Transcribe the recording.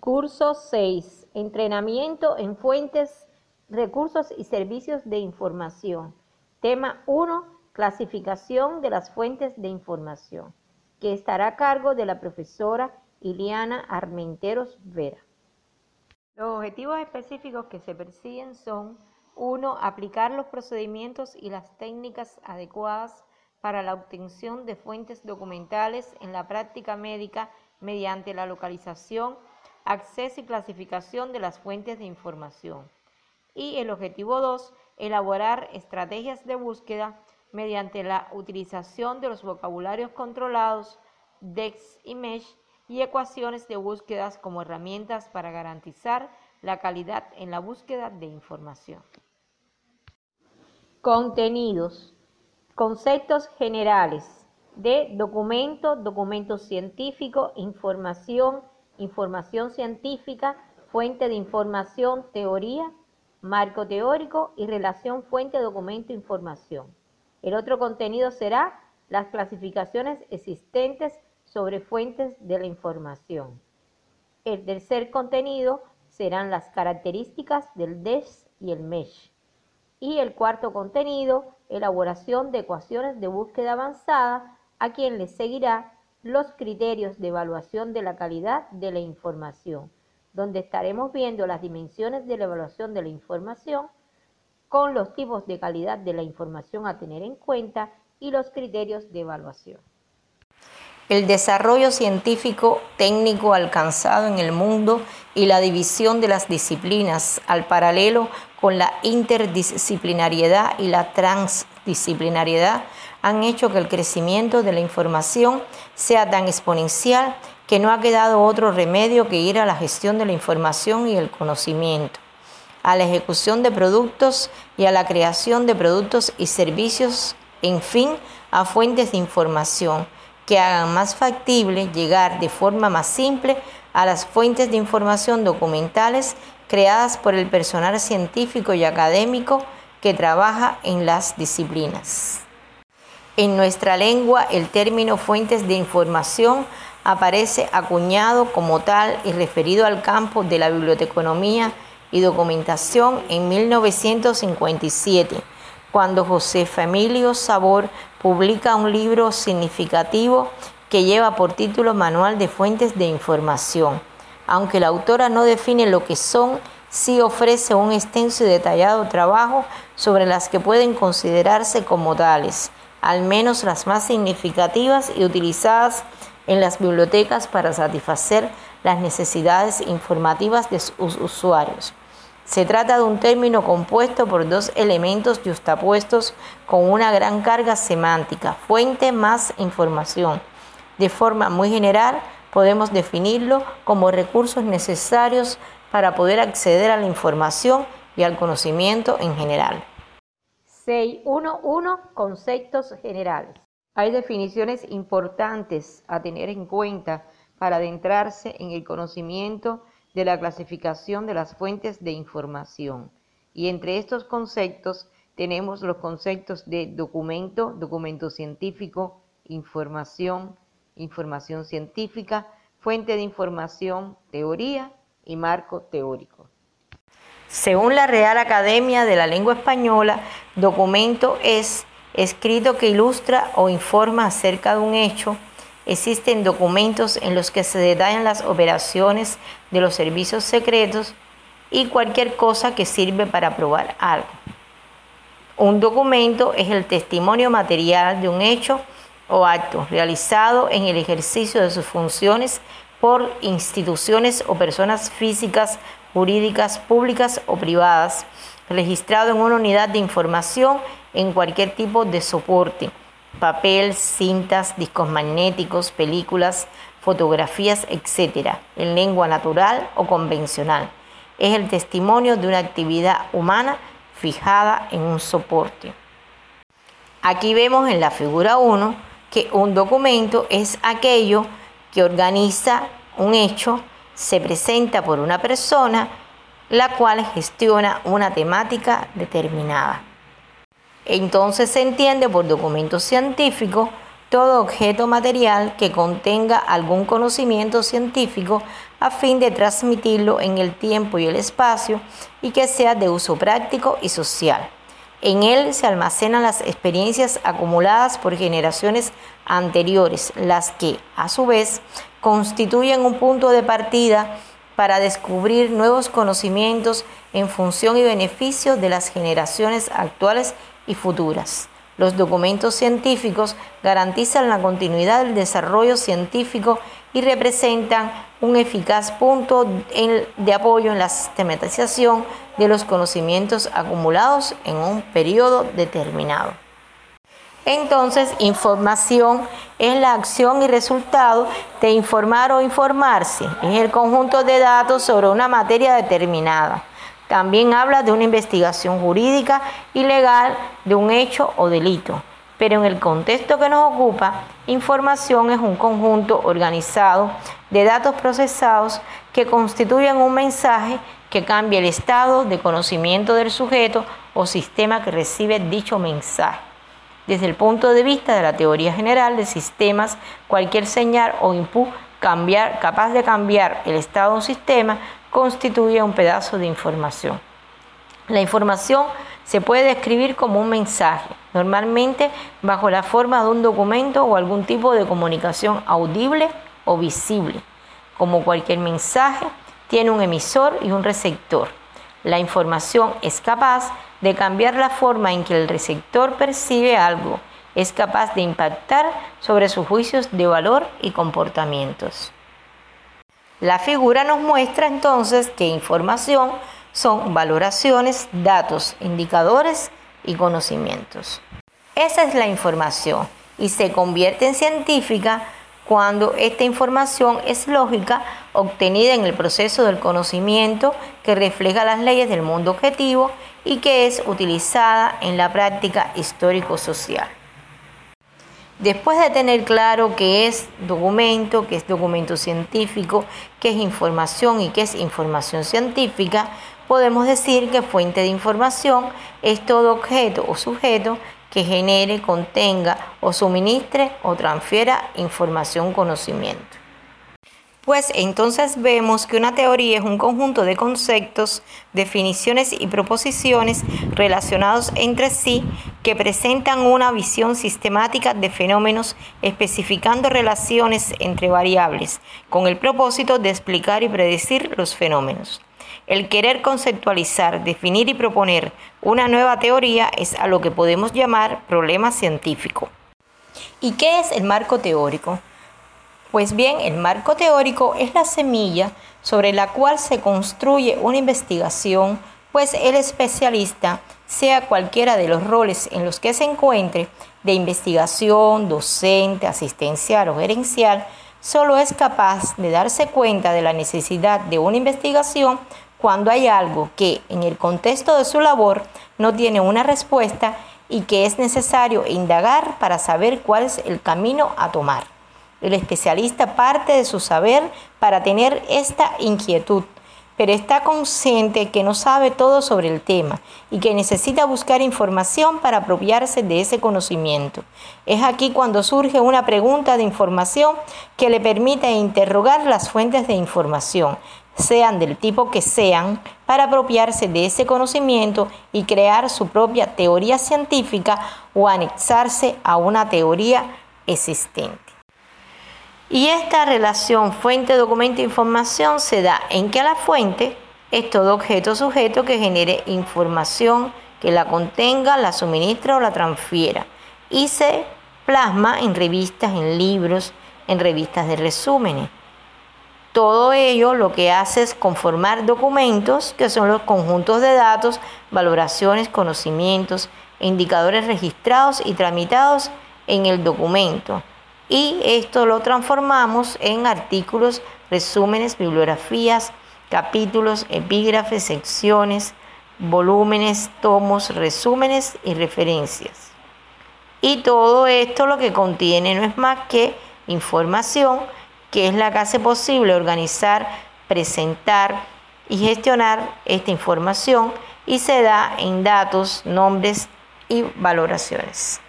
Curso 6. Entrenamiento en fuentes, recursos y servicios de información. Tema 1. Clasificación de las fuentes de información, que estará a cargo de la profesora Iliana Armenteros Vera. Los objetivos específicos que se persiguen son: 1. Aplicar los procedimientos y las técnicas adecuadas para la obtención de fuentes documentales en la práctica médica mediante la localización, acceso y clasificación de las fuentes de información. Y el objetivo 2, elaborar estrategias de búsqueda mediante la utilización de los vocabularios controlados, DEX y MESH, y ecuaciones de búsquedas como herramientas para garantizar la calidad en la búsqueda de información. Contenidos. Conceptos generales de documento, documento científico, información, información científica, fuente de información, teoría, marco teórico y relación fuente, documento, información. El otro contenido será las clasificaciones existentes sobre fuentes de la información. El tercer contenido serán las características del DEX y el MESH. Y el cuarto contenido, elaboración de ecuaciones de búsqueda avanzada, a quien le seguirá los criterios de evaluación de la calidad de la información, donde estaremos viendo las dimensiones de la evaluación de la información con los tipos de calidad de la información a tener en cuenta y los criterios de evaluación. El desarrollo científico técnico alcanzado en el mundo y la división de las disciplinas al paralelo con la interdisciplinariedad y la transdisciplinariedad han hecho que el crecimiento de la información sea tan exponencial que no ha quedado otro remedio que ir a la gestión de la información y el conocimiento, a la ejecución de productos y a la creación de productos y servicios, en fin, a fuentes de información que hagan más factible llegar de forma más simple a las fuentes de información documentales creadas por el personal científico y académico que trabaja en las disciplinas. En nuestra lengua, el término fuentes de información aparece acuñado como tal y referido al campo de la biblioteconomía y documentación en 1957, cuando José Emilio Sabor publica un libro significativo que lleva por título Manual de Fuentes de Información. Aunque la autora no define lo que son, sí ofrece un extenso y detallado trabajo sobre las que pueden considerarse como tales, al menos las más significativas y utilizadas en las bibliotecas para satisfacer las necesidades informativas de sus usuarios. Se trata de un término compuesto por dos elementos yuxtapuestos con una gran carga semántica: fuente más información. De forma muy general, podemos definirlo como recursos necesarios para poder acceder a la información y al conocimiento en general. 6.1.1 Conceptos generales. Hay definiciones importantes a tener en cuenta para adentrarse en el conocimiento de la clasificación de las fuentes de información. Y entre estos conceptos tenemos los conceptos de documento, documento científico, información, información científica, fuente de información, teoría y marco teórico. Según la Real Academia de la Lengua Española, documento es escrito que ilustra o informa acerca de un hecho. Existen documentos en los que se detallan las operaciones de los servicios secretos y cualquier cosa que sirve para probar algo. Un documento es el testimonio material de un hecho o acto realizado en el ejercicio de sus funciones por instituciones o personas físicas, jurídicas, públicas o privadas, registrado en una unidad de información en cualquier tipo de soporte: papel, cintas, discos magnéticos, películas, fotografías, etc., en lengua natural o convencional. Es el testimonio de una actividad humana fijada en un soporte. Aquí vemos en la figura 1 que un documento es aquello que organiza un hecho, se presenta por una persona, la cual gestiona una temática determinada. Entonces se entiende por documento científico todo objeto material que contenga algún conocimiento científico a fin de transmitirlo en el tiempo y el espacio y que sea de uso práctico y social. En él se almacenan las experiencias acumuladas por generaciones anteriores, las que, a su vez, constituyen un punto de partida para descubrir nuevos conocimientos en función y beneficio de las generaciones actuales y futuras. Los documentos científicos garantizan la continuidad del desarrollo científico y representan un eficaz punto de apoyo en la sistematización de los conocimientos acumulados en un periodo determinado. Entonces, información es la acción y resultado de informar o informarse. Es el conjunto de datos sobre una materia determinada. También habla de una investigación jurídica y legal de un hecho o delito. Pero en el contexto que nos ocupa, información es un conjunto organizado de datos procesados que constituyen un mensaje que cambia el estado de conocimiento del sujeto o sistema que recibe dicho mensaje. Desde el punto de vista de la teoría general de sistemas, cualquier señal o input capaz de cambiar el estado de un sistema constituye un pedazo de información. La información se puede describir como un mensaje, normalmente bajo la forma de un documento o algún tipo de comunicación audible o visible. Como cualquier mensaje, tiene un emisor y un receptor. La información es capaz de cambiar la forma en que el receptor percibe algo, es capaz de impactar sobre sus juicios de valor y comportamientos. La figura nos muestra entonces que información son valoraciones, datos, indicadores y conocimientos. Esa es la información y se convierte en científica cuando esta información es lógica, obtenida en el proceso del conocimiento que refleja las leyes del mundo objetivo y que es utilizada en la práctica histórico-social. Después de tener claro qué es documento científico, qué es información y qué es información científica, podemos decir que fuente de información es todo objeto o sujeto que genere, contenga o suministre o transfiera información o conocimiento. Pues entonces vemos que una teoría es un conjunto de conceptos, definiciones y proposiciones relacionados entre sí que presentan una visión sistemática de fenómenos especificando relaciones entre variables con el propósito de explicar y predecir los fenómenos. El querer conceptualizar, definir y proponer una nueva teoría es a lo que podemos llamar problema científico. ¿Y qué es el marco teórico? Pues bien, el marco teórico es la semilla sobre la cual se construye una investigación, pues el especialista, sea cualquiera de los roles en los que se encuentre, de investigación, docente, asistencial o gerencial, solo es capaz de darse cuenta de la necesidad de una investigación cuando hay algo que, en el contexto de su labor, no tiene una respuesta y que es necesario indagar para saber cuál es el camino a tomar. El especialista parte de su saber para tener esta inquietud, pero está consciente que no sabe todo sobre el tema y que necesita buscar información para apropiarse de ese conocimiento. Es aquí cuando surge una pregunta de información que le permite interrogar las fuentes de información, sean del tipo que sean, para apropiarse de ese conocimiento y crear su propia teoría científica o anexarse a una teoría existente. Y esta relación fuente-documento-información se da en que la fuente es todo objeto sujeto que genere información, que la contenga, la suministra o la transfiera, y se plasma en revistas, en libros, en revistas de resúmenes. Todo ello lo que hace es conformar documentos, que son los conjuntos de datos, valoraciones, conocimientos, indicadores registrados y tramitados en el documento. Y esto lo transformamos en artículos, resúmenes, bibliografías, capítulos, epígrafes, secciones, volúmenes, tomos, resúmenes y referencias. Y todo esto lo que contiene no es más que información, que es la que hace posible organizar, presentar y gestionar esta información y se da en datos, nombres y valoraciones.